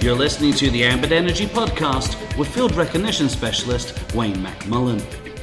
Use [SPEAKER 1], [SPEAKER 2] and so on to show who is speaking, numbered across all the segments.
[SPEAKER 1] You're listening to the Ambit Energy Podcast with field recognition specialist Wayne McMullen.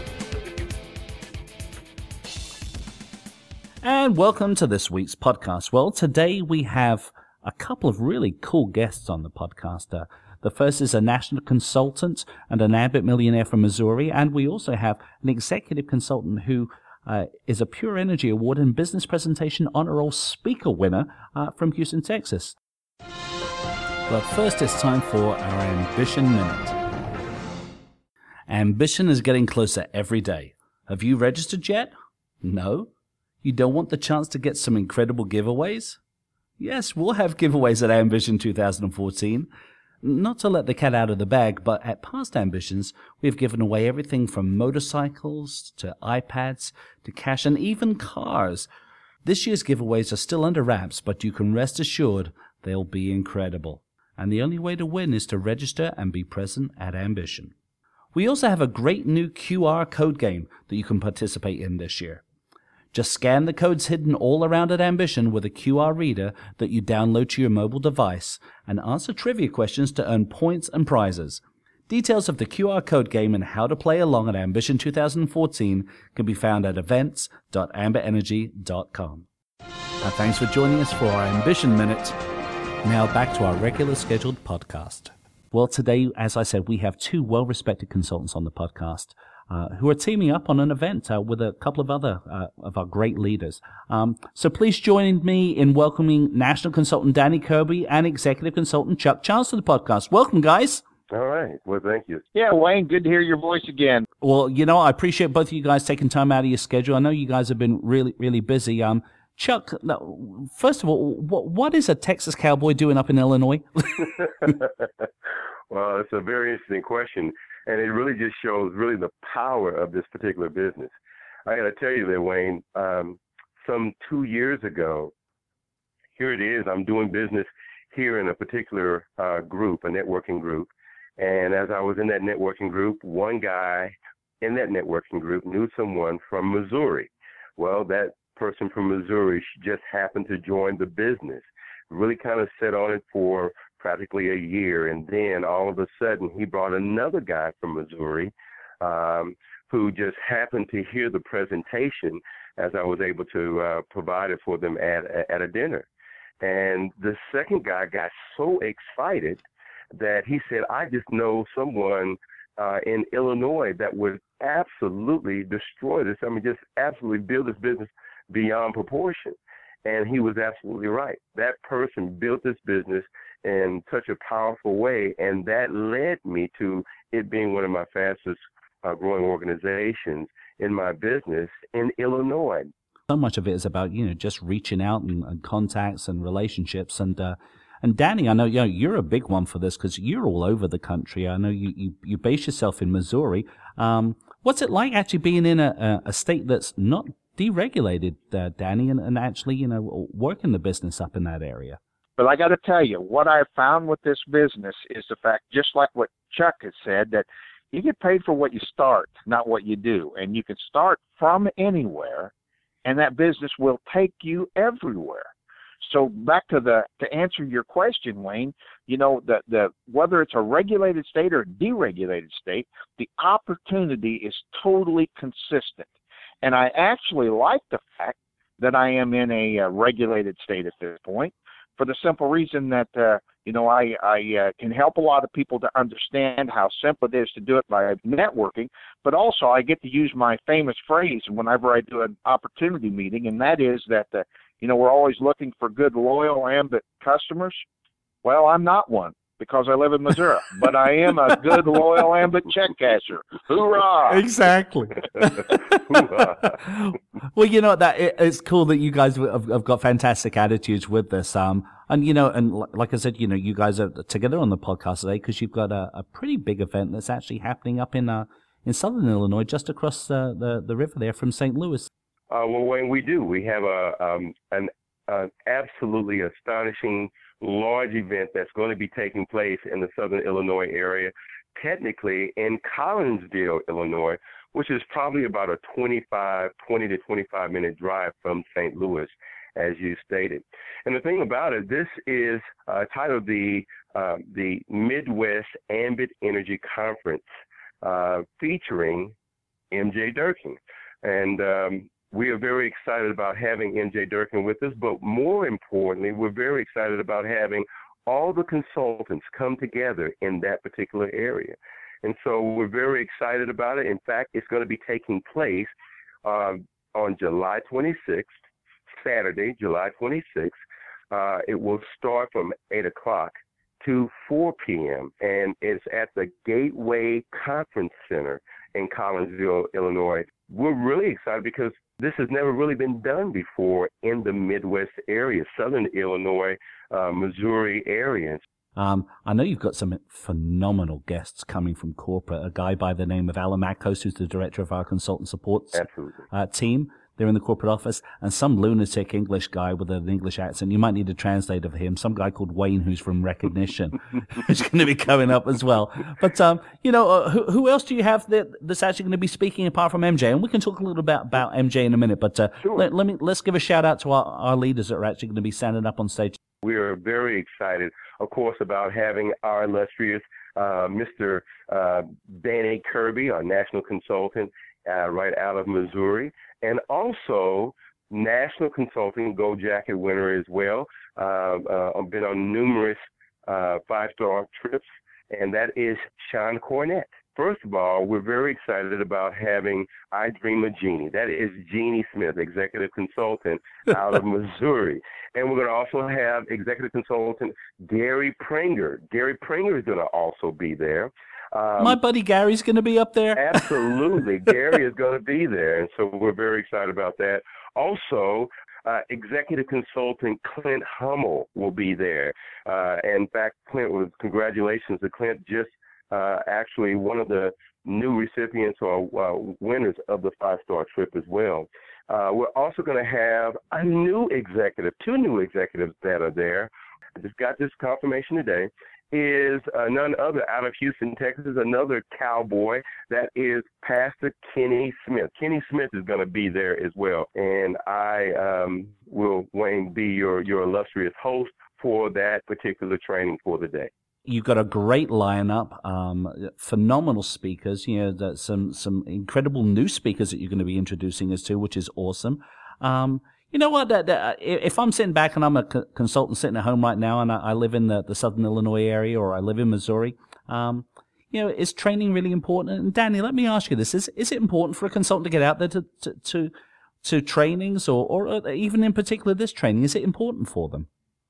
[SPEAKER 1] And welcome to this week's podcast. Well, today we have a couple of really cool guests on the podcast. The first is a national consultant and an Ambit millionaire from Missouri, and we also have an executive consultant who is a Pure Energy Award and Business Presentation Honor Roll Speaker winner from Houston, Texas. But first, it's time for our Ambition Minute. Ambition is getting closer every day. Have you registered yet? No? You don't want the chance to get some incredible giveaways? Yes, we'll have giveaways at Ambition 2014. Not to let the cat out of the bag, but at past Ambitions, we've given away everything from motorcycles to iPads to cash and even cars. This year's giveaways are still under wraps, but you can rest assured they'll be incredible. And the only way to win is to register and be present at Ambition. We also have a great new QR code game that you can participate in this year. Just scan the codes hidden all around at Ambition with a QR reader that you download to your mobile device and answer trivia questions to earn points and prizes. Details of the QR code game and how to play along at Ambition 2014 can be found at events.ambitenergy.com. Thanks for joining us for our Ambition Minute. Now back to our regular scheduled podcast. Well, today, as I said, we have two well-respected consultants on the podcast who are teaming up on an event with a couple of other of our great leaders. So please join me in welcoming National Consultant Danny Kirby and Executive Consultant Chuck Childs to the podcast. Welcome, guys.
[SPEAKER 2] All right. Well, thank you.
[SPEAKER 3] Yeah, Wayne, good to hear your voice again.
[SPEAKER 1] Well, you know, I appreciate both of you guys taking time out of your schedule. I know you guys have been really, really busy. Chuck, first of all, what is a Texas cowboy doing up in Illinois?
[SPEAKER 2] Well, it's a very interesting question, and it really just shows really the power of this particular business. I got to tell you that, Wayne, some 2 years ago, here it is, I'm doing business here in a particular group, a networking group, and as I was in that networking group, one guy in that networking group knew someone from Missouri. Well, that person from Missouri just happened to join the business, really kind of set on it for practically a year, and then all of a sudden he brought another guy from Missouri who just happened to hear the presentation as I was able to provide it for them at a dinner. And the second guy got so excited that he said, I just know someone in Illinois that would absolutely destroy this. I mean, just absolutely build this business beyond proportion. And he was absolutely right. That person built this business in such a powerful way, and that led me to it being one of my fastest growing organizations in my business in Illinois.
[SPEAKER 1] So much of it is about, just reaching out and contacts and relationships. And Danny, I know you're a big one for this because you're all over the country. I know you base yourself in Missouri. What's it like actually being in a state that's not deregulated, Danny, and actually, working the business up in that area?
[SPEAKER 3] But I got to tell you, what I found with this business is the fact, just like what Chuck has said, that you get paid for what you start, not what you do. And you can start from anywhere, and that business will take you everywhere. So back to answer your question, Wayne, the whether it's a regulated state or a deregulated state, the opportunity is totally consistent. And I actually like the fact that I am in a regulated state at this point, for the simple reason that, I can help a lot of people to understand how simple it is to do it by networking, but also I get to use my famous phrase whenever I do an opportunity meeting, and that is that, we're always looking for good, loyal Ambit customers. Well, I'm not one because I live in Missouri, but I am a good, loyal Ambit check casher. Hoorah!
[SPEAKER 1] Exactly. Well, it's cool that you guys have got fantastic attitudes with this. And like I said, you guys are together on the podcast today because you've got a pretty big event that's actually happening up in southern Illinois, just across the river there from St. Louis.
[SPEAKER 2] Well, Wayne, we do. We have an absolutely astonishing large event that's going to be taking place in the southern Illinois area, technically in Collinsville, Illinois, which is probably about a 20 to 25 minute drive from St. Louis. as you stated. And the thing about it, this is titled the Midwest Ambit Energy Conference, featuring MJ Durkin. And we are very excited about having MJ Durkin with us, but more importantly, we're very excited about having all the consultants come together in that particular area. And so we're very excited about it. In fact, it's going to be taking place on July 26th, Saturday, July 26th. It will start from 8 o'clock to 4 p.m., and it's at the Gateway Conference Center in Collinsville, Illinois. We're really excited because this has never really been done before in the Midwest area, Southern Illinois, Missouri area.
[SPEAKER 1] I know you've got some phenomenal guests coming from corporate, a guy by the name of Alan Mackos, who's the director of our consultant support team. They're in the corporate office, and some lunatic English guy with an English accent. You might need a translator for him. Some guy called Wayne, who's from Recognition, who's going to be coming up as well. But, who else do you have that's actually going to be speaking apart from MJ? And we can talk a little bit about MJ in a minute, but
[SPEAKER 2] sure.
[SPEAKER 1] let's give a shout out to our leaders that are actually going to be standing up on stage.
[SPEAKER 2] We are very excited, of course, about having our illustrious Mr. Danny Kirby, our national consultant, right out of Missouri, and also national consulting Gold Jacket winner as well. I've been on numerous 5-star trips, and that is Sean Cornett. First of all, we're very excited about having I Dream of Jeannie. That is Jeannie Smith, executive consultant out of Missouri. And we're going to also have executive consultant Gary Pringer. Gary Pringer is going to also be there.
[SPEAKER 1] My buddy Gary's going to be up there.
[SPEAKER 2] Absolutely. Gary is going to be there, and so we're very excited about that. Also, executive consultant Clint Hummel will be there. In fact, congratulations to Clint, just actually one of the new recipients or winners of the 5-star trip as well. We're also going to have two new executives that are there. I just got this confirmation today. Is none other out of Houston, Texas, another cowboy. That is Pastor Kenny Smith. Kenny Smith is going to be there as well. And I will, Wayne, be your illustrious host for that particular training for the day.
[SPEAKER 1] You've got a great lineup, phenomenal speakers, some incredible new speakers that you're going to be introducing us to, which is awesome. You know what? If I'm sitting back and I'm a consultant sitting at home right now, and I live in the Southern Illinois area, or I live in Missouri, is training really important? And Danny, let me ask you this: Is it important for a consultant to get out there to trainings, or even in particular this training? Is it important for them?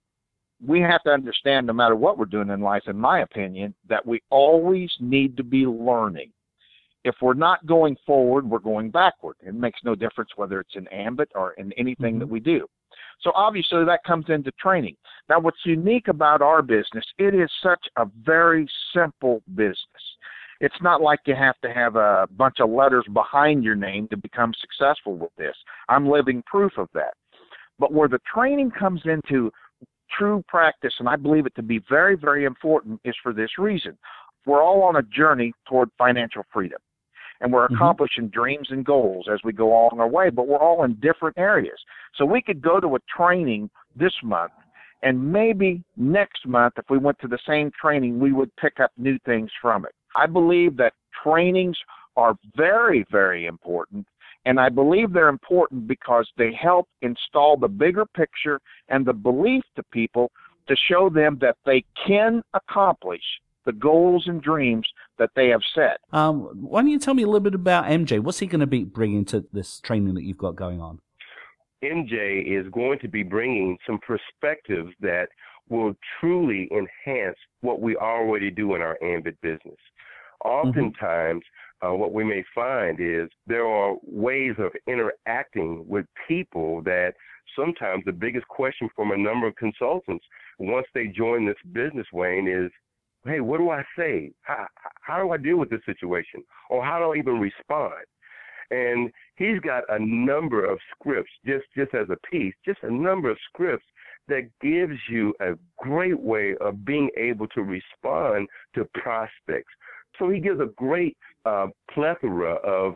[SPEAKER 3] We have to understand, no matter what we're doing in life, in my opinion, that we always need to be learning. If we're not going forward, we're going backward. It makes no difference whether it's in Ambit or in anything that we do. So obviously that comes into training. Now, what's unique about our business, it is such a very simple business. It's not like you have to have a bunch of letters behind your name to become successful with this. I'm living proof of that. But where the training comes into true practice, and I believe it to be very, very important, is for this reason. We're all on a journey toward financial freedom. And we're accomplishing dreams and goals as we go along our way, but we're all in different areas. So we could go to a training this month, and maybe next month, if we went to the same training, we would pick up new things from it. I believe that trainings are very, very important, and I believe they're important because they help install the bigger picture and the belief to people to show them that they can accomplish the goals and dreams that they have set.
[SPEAKER 1] Why don't you tell me a little bit about MJ? What's he going to be bringing to this training that you've got going on?
[SPEAKER 2] MJ is going to be bringing some perspectives that will truly enhance what we already do in our Ambit business. Oftentimes, what we may find is there are ways of interacting with people that sometimes the biggest question from a number of consultants once they join this business, Wayne, is, hey, what do I say? How do I deal with this situation? Or how do I even respond? And he's got a number of scripts, just as a piece, just a number of scripts that gives you a great way of being able to respond to prospects. So he gives a great plethora of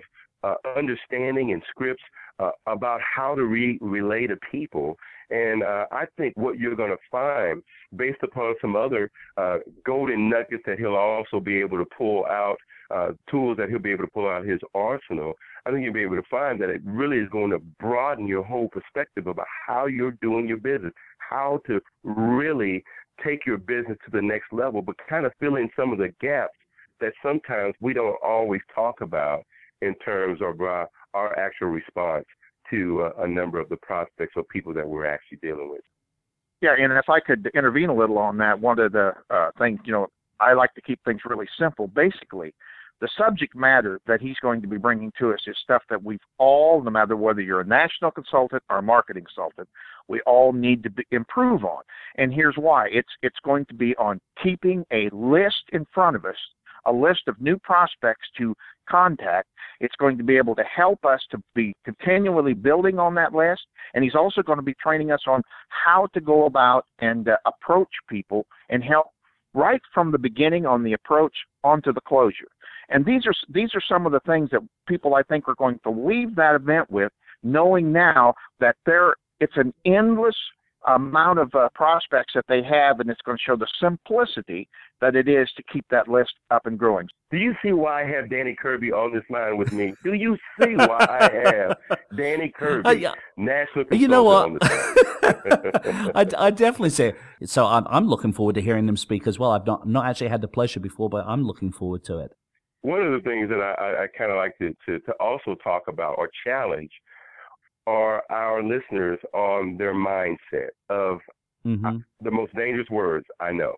[SPEAKER 2] understanding and scripts about how to relay to people. And I think what you're going to find, based upon some other golden nuggets that he'll also be able to pull out, tools that he'll be able to pull out of his arsenal, I think you'll be able to find that it really is going to broaden your whole perspective about how you're doing your business, how to really take your business to the next level, but kind of fill in some of the gaps that sometimes we don't always talk about in terms of our actual response to a number of the prospects or people that we're actually dealing with.
[SPEAKER 3] Yeah, and if I could intervene a little on that, one of the things, I like to keep things really simple. Basically, the subject matter that he's going to be bringing to us is stuff that we've all, no matter whether you're a national consultant or a marketing consultant, we all need to improve on. And here's why. It's going to be on keeping a list in front of us, a list of new prospects to contact. It's going to be able to help us to be continually building on that list. And he's also going to be training us on how to go about and approach people and help right from the beginning on the approach onto the closure. And these are some of the things that people, I think, are going to leave that event with, knowing now that it's an endless amount of prospects that they have, and it's going to show the simplicity that it is to keep that list up and growing.
[SPEAKER 2] Do you see why I have Danny Kirby on this line with me? Do you see why I have Danny Kirby, national consultant,
[SPEAKER 1] you know what?
[SPEAKER 2] on this line?
[SPEAKER 1] I definitely see it. So I'm looking forward to hearing him speak as well. I've not actually had the pleasure before, but I'm looking forward to it.
[SPEAKER 2] One of the things that I kind of like to also talk about or challenge are our listeners on their mindset of the most dangerous words, I know.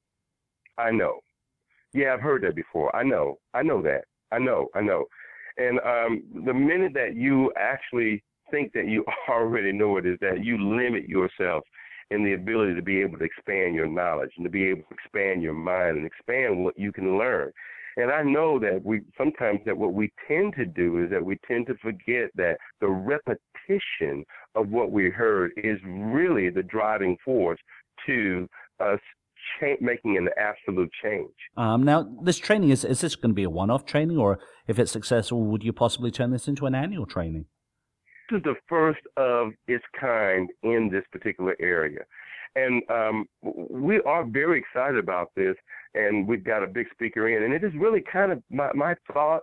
[SPEAKER 2] I know. Yeah, I've heard that before. I know that. I know. And the minute that you actually think that you already know it is that you limit yourself in the ability to be able to expand your knowledge and to be able to expand your mind and expand what you can learn. And I know that what we tend to do is that we tend to forget that the repetition of what we heard is really the driving force to us making an absolute change.
[SPEAKER 1] Now, this training, is this going to be a one-off training, or if it's successful, would you possibly turn this into an annual training?
[SPEAKER 2] This is the first of its kind in this particular area. And we are very excited about this, and we've got a big speaker in. And it is really kind of my thoughts,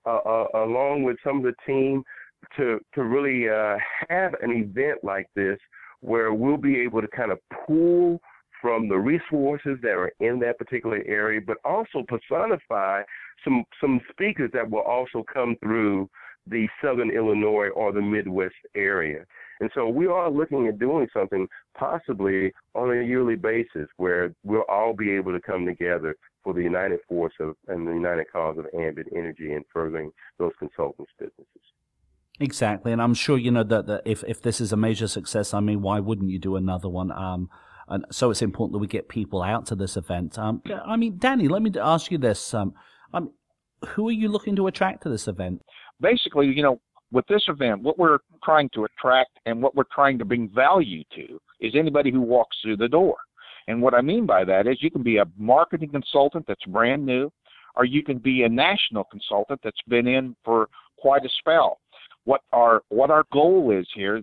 [SPEAKER 2] along with some of the team, to really have an event like this where we'll be able to kind of pull from the resources that are in that particular area, but also personify some speakers that will also come through the Southern Illinois or the Midwest area. And so we are looking at doing something possibly on a yearly basis where we'll all be able to come together for the united force and the united cause of Ambit Energy and furthering those consultants' businesses.
[SPEAKER 1] Exactly. And I'm sure, that if this is a major success, I mean, why wouldn't you do another one? And so it's important that we get people out to this event. I mean, Danny, let me ask you this. Who are you looking to attract to this event?
[SPEAKER 3] Basically, with this event, what we're trying to attract and what we're trying to bring value to is anybody who walks through the door. And what I mean by that is you can be a marketing consultant that's brand new, or you can be a national consultant that's been in for quite a spell. What our goal is here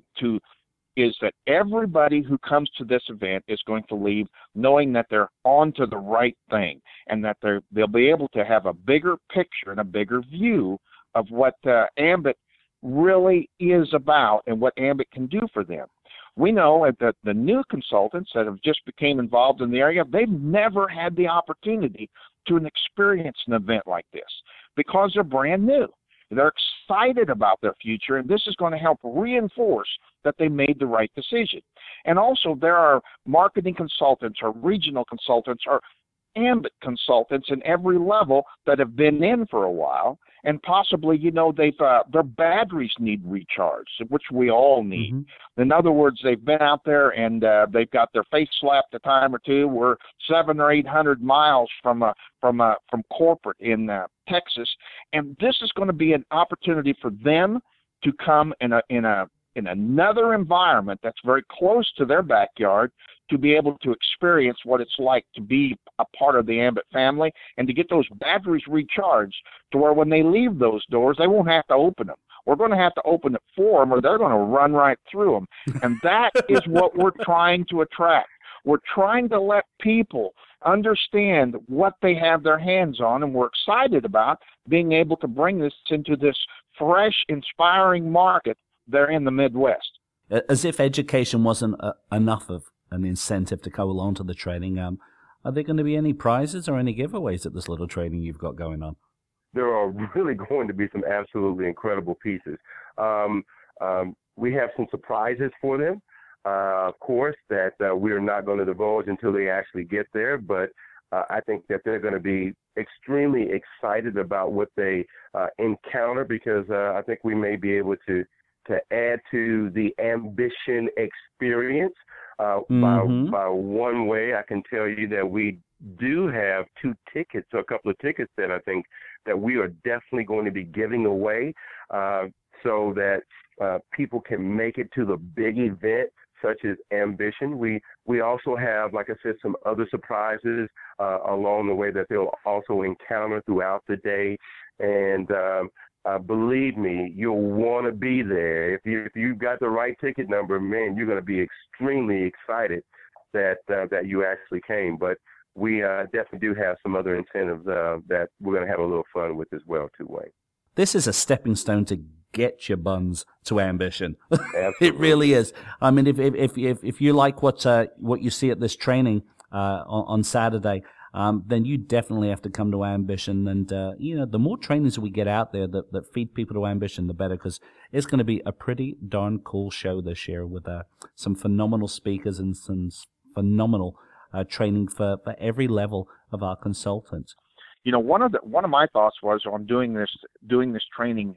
[SPEAKER 3] is that everybody who comes to this event is going to leave knowing that they're on to the right thing, and that they'll be able to have a bigger picture and a bigger view of what Ambit really is about and what Ambit can do for them. We know that the new consultants that have just became involved in the area, they've never had the opportunity to experience an event like this because they're brand new. They're excited about their future, and this is going to help reinforce that they made the right decision. And also, there are marketing consultants or regional consultants or Ambit consultants in every level that have been in for a while, and possibly, their batteries need recharged, which we all need. Mm-hmm. In other words, they've been out there and they've got their face slapped a time or two. We're 700 or 800 miles from corporate in Texas, and this is going to be an opportunity for them to come in a in another environment that's very close to their backyard to be able to experience what it's like to be a part of the Ambit family and to get those batteries recharged to where when they leave those doors, they won't have to open them. We're going to have to open it for them or they're going to run right through them. And that is what we're trying to attract. We're trying to let people understand what they have their hands on, and we're excited about being able to bring this into this fresh, inspiring market there in the Midwest.
[SPEAKER 1] As if education wasn't enough of an incentive to go along to the training, are there going to be any prizes or any giveaways at this little training you've got going on?
[SPEAKER 2] There are really going to be some absolutely incredible pieces. We have some surprises for them, of course, that we are not going to divulge until they actually get there. But I think that they're going to be extremely excited about what they encounter, because I think we may be able to add to the ambition experience. By one way, I can tell you that we do have a couple of tickets that I think that we are definitely going to be giving away so that people can make it to the big event such as Ambition. We also have, like I said, some other surprises along the way that they'll also encounter throughout the day. And believe me, you'll want to be there. If you've got the right ticket number, man, you're going to be extremely excited that you actually came. But we definitely do have some other incentives that we're going to have a little fun with as well, too, Wayne.
[SPEAKER 1] This is a stepping stone to get your buns to Ambition. It really is. I mean, if you like what you see at this training on Saturday, then you definitely have to come to Ambition. And the more trainings we get out there that feed people to Ambition, the better, because it's going to be a pretty darn cool show this year with some phenomenal speakers and some phenomenal training for every level of our consultants.
[SPEAKER 3] One of my thoughts was on doing this training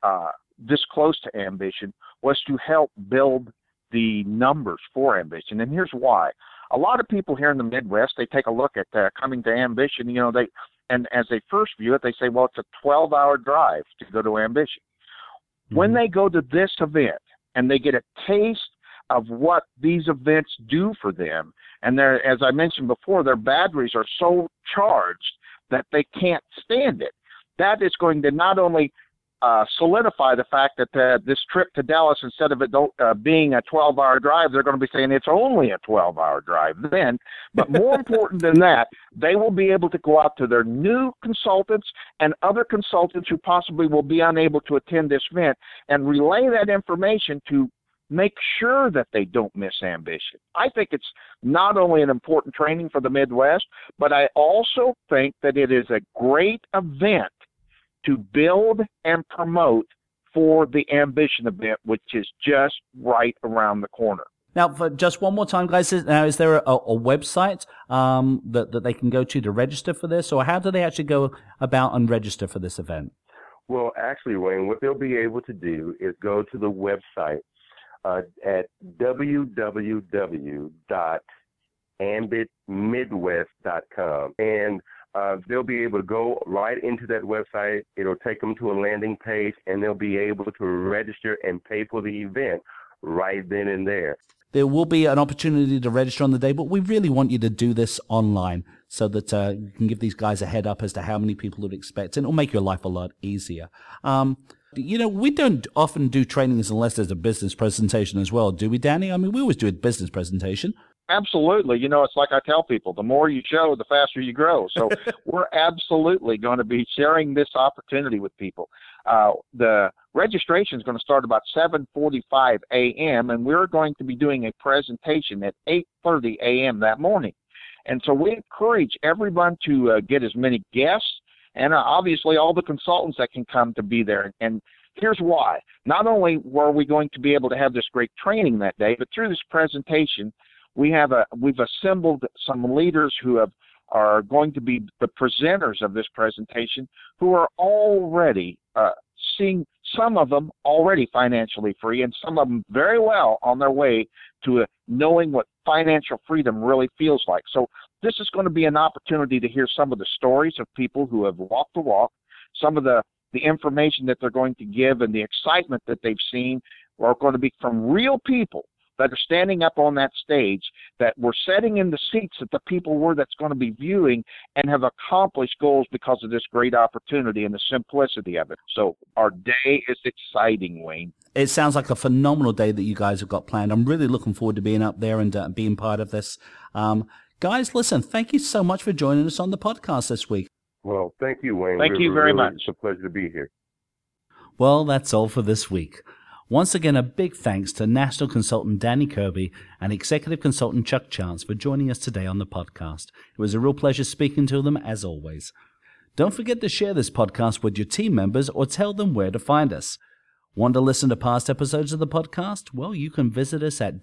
[SPEAKER 3] this close to Ambition was to help build the numbers for Ambition. And here's why. A lot of people here in the Midwest, they take a look at coming to Ambition, and as they first view it, they say, well, it's a 12-hour drive to go to Ambition. Mm-hmm. When they go to this event and they get a taste of what these events do for them, and as I mentioned before, their batteries are so charged that they can't stand it. That is going to not only solidify the fact that this trip to Dallas, instead of it being a 12-hour drive, they're going to be saying it's only a 12-hour drive then. But more important than that, they will be able to go out to their new consultants and other consultants who possibly will be unable to attend this event and relay that information to make sure that they don't miss Ambition. I think it's not only an important training for the Midwest, but I also think that it is a great event to build and promote for the Ambition event, which is just right around the corner.
[SPEAKER 1] Now, for just one more time, guys, is there a website that they can go to register for this, or how do they actually go about and register for this event?
[SPEAKER 2] Well, actually, Wayne, what they'll be able to do is go to the website at www.ambitmidwest.com, and they'll be able to go right into that website. It'll take them to a landing page, and they'll be able to register and pay for the event right then and there.
[SPEAKER 1] There will be an opportunity to register on the day, but we really want you to do this online so that you can give these guys a head up as to how many people would expect, and it'll make your life a lot easier. We don't often do trainings unless there's a business presentation as well, do we, Danny? I mean, we always do a business presentation.
[SPEAKER 3] Absolutely. It's like I tell people, the more you show, the faster you grow. So we're absolutely going to be sharing this opportunity with people. The registration is going to start about 7:45 a.m., and we're going to be doing a presentation at 8:30 a.m. that morning. And so we encourage everyone to get as many guests and obviously all the consultants that can come to be there. And here's why. Not only were we going to be able to have this great training that day, but through this presentation, we've assembled some leaders who are going to be the presenters of this presentation, who are already seeing, some of them already financially free, and some of them very well on their way to knowing what financial freedom really feels like. So this is going to be an opportunity to hear some of the stories of people who have walked the walk, some of the information that they're going to give, and the excitement that they've seen are going to be from real people that are standing up on that stage, that we're sitting in the seats that the people were that's going to be viewing and have accomplished goals because of this great opportunity and the simplicity of it. So our day is exciting, Wayne.
[SPEAKER 1] It sounds like a phenomenal day that you guys have got planned. I'm really looking forward to being up there and being part of this. Guys, listen, thank you so much for joining us on the podcast this week.
[SPEAKER 2] Well, thank you, Wayne.
[SPEAKER 3] Thank you very much.
[SPEAKER 2] It's a pleasure to be here.
[SPEAKER 1] Well, that's all for this week. Once again, a big thanks to National Consultant Danny Kirby and Executive Consultant Chuck Chance for joining us today on the podcast. It was a real pleasure speaking to them, as always. Don't forget to share this podcast with your team members or tell them where to find us. Want to listen to past episodes of the podcast? Well, you can visit us at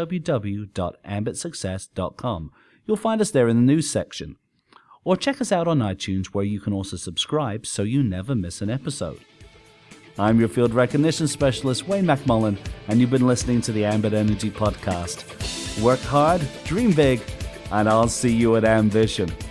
[SPEAKER 1] www.ambitsuccess.com. You'll find us there in the news section. Or check us out on iTunes, where you can also subscribe so you never miss an episode. I'm your field recognition specialist, Wayne McMullen, and you've been listening to the Ambit Energy Podcast. Work hard, dream big, and I'll see you at Ambition.